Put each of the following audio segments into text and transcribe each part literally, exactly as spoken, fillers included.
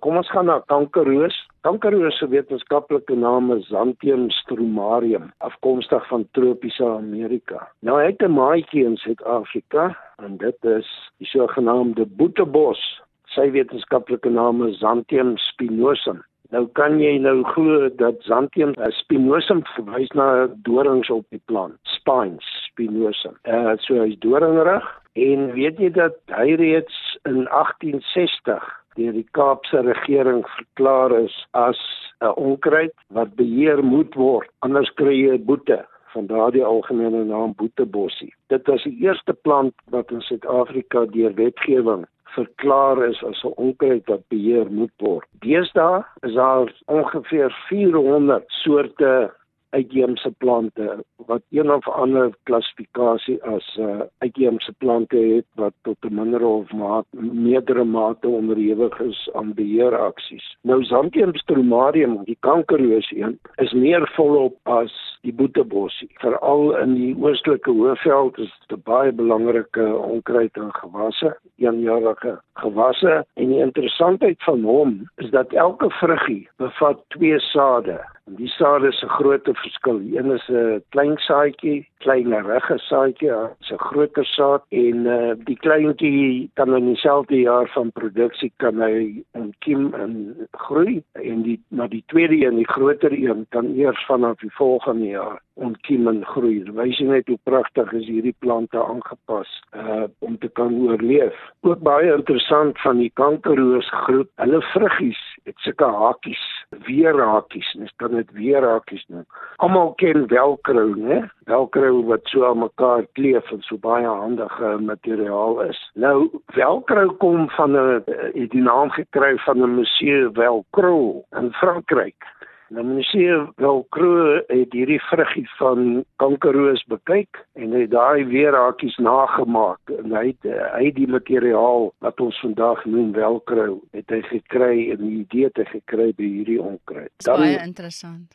kom ons gaan na kankerroos. Kankerroos se wetenskaplike naam is Xanthium stromarium, afkomstig van tropiese Amerika. Nou hy het 'n maatjie in Suid-Afrika en dit is die sogenaamde boetebos. Sy wetenskaplike naam is Xanthium spinosum. Nou kan jy nou glo dat Xanthium spinosum verwys na dorings op die plant, spines spinosum. Uh, so hy is doringrig en weet jy dat hy reeds in agtien sestig deur die Kaapse regering verklaar is as 'n onkruid wat beheer moet word, anders kry jy 'n boete. Vandaar die algemene naam boetebossie. Dit was die eerste plant wat in Suid-Afrika deur wetgewing verklaar is as 'n onkruid wat beheer moet word. Deesdae is daar ongeveer vierhonderd soorte uitheemse plante wat een of ander klassifikasie as uh, uitheemse plante het wat tot 'n minder of maat, meerdere mate onderhewig is aan beheeraksies. Nou Xanthium stromarium, die kankerroos een, is meer volop as die boetebossie. Veral in die oostelike Hoëveld is dit 'n baie belangrike onkruid en gewasse, eenjarige gewasse. En die interessantheid van hom is dat elke vruggie bevat twee sade. En die sade is 'n groot verskil. Die een is 'n klein saadjie, kleinerige saadjie, is 'n groter saad en uh, die kleintjie kan in dieselfde jaar van produksie kan hy ontkiem en groei en die maar die tweede een, die groter een, kan eers vanaf die volgende jaar ontkiem en groei. Wys net hoe pragtig is hierdie plante aangepas uh, om te kan oorleef. Ook baie interessant van die kankerroosgroep, hulle vruggies het sulke hakies, weerhakies, mens kan dit weerhakies noem. Almal ken velcro, né? Velcro wat so aan mekaar kleef en so baie handige materiaal is. Nou, velcro kom van 'n uh, die naam gekry van 'n Monsieur Velcro in Frankryk. Nou Monsieur Velcro het hierdie vruggie van kankerroos bekyk en hy het daai weerhakies nagemaak en hy het, hy het die materiaal wat ons vandag noem Velcro het hy gekry en die idee het hy gekry by hierdie onkruid. Dis baie interessant.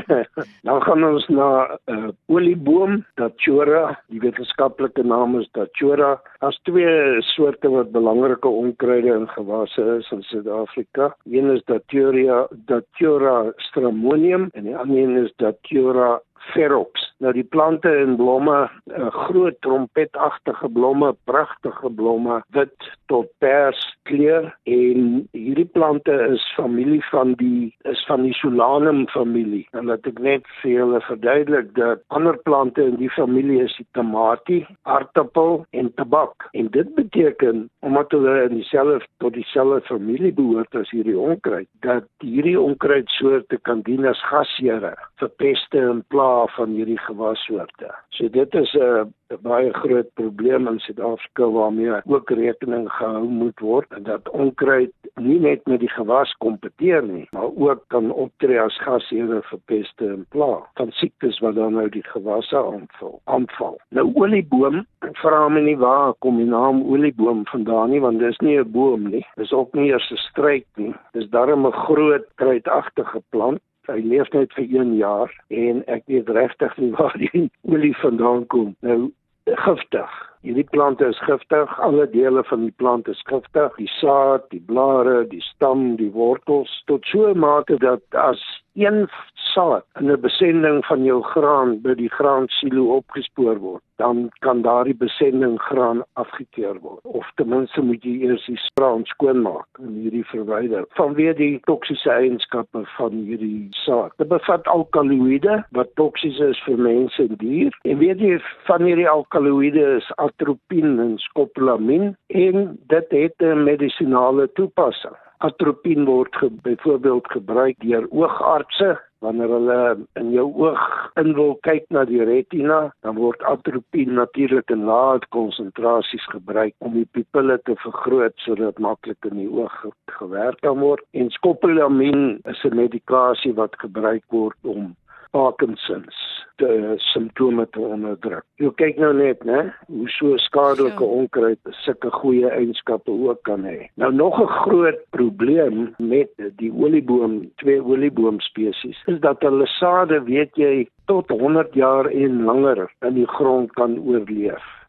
Dan gaan ons na 'n uh, olieboom, Datura, die wetenskaplike naam is Datura. Daar's twee soorte wat belangrike onkruide en gewasse is in Suid-Afrika. Een is Datura, Datura stramonium en die ander een is Datura ferox. Nou die plante en blomme, uh, groot trompetagtige blomme, pragtige blomme, wit tot pers kleur en hierdie plante is familie van die is van die Solanum familie. En laat ek net vir julle verduidelik dat ander plante in die familie is die tamatie, aartappel en tabak. En dit beteken omdat hulle in dieselfde tot dieselfde familie behoort as hierdie onkruid, dat hierdie onkruidsoorte kan dien as gasheere vir peste en pla van hierdie gewassoorte. So dit is 'n baie groot probleem in Suid-Afrika waarmee ook rekening gehou moet word en dat onkruid nie net met die gewas kompeteer nie, maar ook kan optree as gasheere vir peste en pla van siektes wat dan nou die gewasse aanval. aanval. Nou olieboom, ek vra my nie waar kom die naam olieboom vandaan nie, want dis nie 'n boom nie, dis ook nie eers 'n struik nie, dis darem 'n groot kruidagtige plant. Hy leef net vir een jaar en ek weet regtig nie waar die olie vandaan kom. Nou, giftig. Hierdie plante is giftig, alle dele van die plant is giftig, die saad, die blare, die stam, die wortels, tot so 'n mate dat as een saad in 'n besending van jou graan by die graansilo opgespoor word, dan kan daardie besending graan afgekeur word. Of ten minste moet jy eers die graan skoonmaak en hierdie verwyder vanweë die toksiese eienskappe van hierdie saad. Dit bevat alkaloïde wat toksies is vir mense en dier. En weet jy, van hierdie alkaloïde is atropien en scopolamine en dit het 'n medisinale toepassing. Atropien word ge, byvoorbeeld gebruik deur oogartse wanneer hulle in jou oog in wil kyk na die retina, dan word atropien natuurlik in lae konsentrasies gebruik om die pupille te vergroot sodat maklik in die oog gewerk kan word. En scopolamine is 'n medikasie wat gebruik word om Parkinsons de simptome te onderdruk. Jy kyk nou net, né, hoe so skadelike onkruid sulke goeie eienskappe ook kan hê. Nou nog 'n groot probleem met die olieboom, twee olieboomspesies, is dat hulle sade, weet jy, tot honderd jaar en langer in die grond kan oorleef.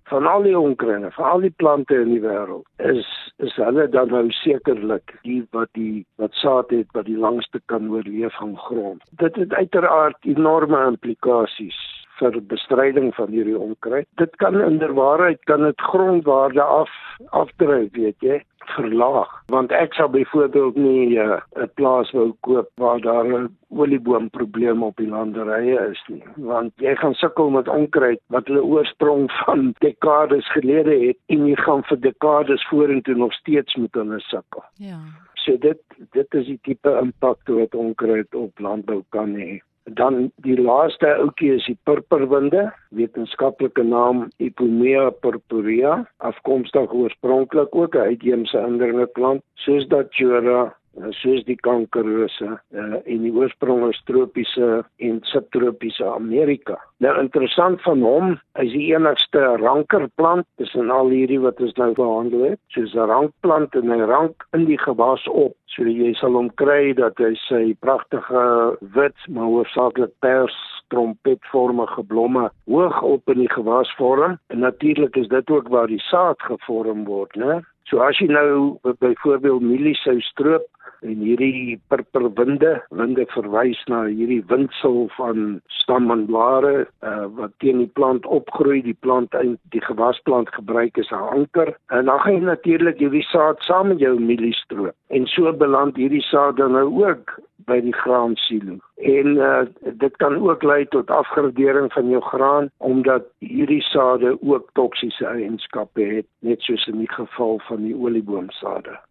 van al die onkruide, van al die plante in die wêreld, is is hulle dan nou sekerlik die wat die wat saad het wat die langste kan oorleef van grond. Dit het uiteraard enorme implikasies vir bestryding van hierdie onkruid. Dit kan inderwaarheid kan dit grondwaarde af afdryf, weet jy, verlaag. Want ek sal byvoorbeeld nie 'n uh, plaas wou koop waar daar 'n olieboomprobleem op die landerye is nie. Want jy gaan sukkel met onkruid wat hulle oorsprong van dekades gelede het en jy gaan vir dekades vorentoe nog steeds met hulle sukkel. Ja. So dit dit is die tipe impak wat onkruid op landbou kan hê. Dan die laaste ouetjie is die purperwinde, wetenskaplike naam Ipomea purpurea, afkomstig oorspronklik ook 'n uitheemse indringende plant, soos datura, soos die kankerrose, uh, en die oorsprong is tropiese en subtropiese Amerika. Nou interessant van hom, hy is die enigste rankerplant, tussen al hierdie wat ons nou behandel het, soos 'n rankplant en hy rank in die gewas op. So jy sal hom kry dat hy sy pragtige wit, maar hoofsaaklik pers, trompetvormige blomme hoog op in die gewas vorm. En natuurlik is dit ook waar die saad gevorm word, né? So as jy nou byvoorbeeld mielie sou stroop en hierdie purperwinde, winde verwys na hierdie windsel van stam en blare uh, wat teen die plant opgroei, die plant in die gewasplant gebruik as 'n anker. En dan gaan jy natuurlik hierdie saad saam met jou mielie stroop. En so beland hierdie saad dan nou ook by die graansilo. En uh, dit kan ook lei tot afgradering van jou graan, omdat hierdie sade ook toksiese eienskappe het, net soos in die geval van die olieboomsade.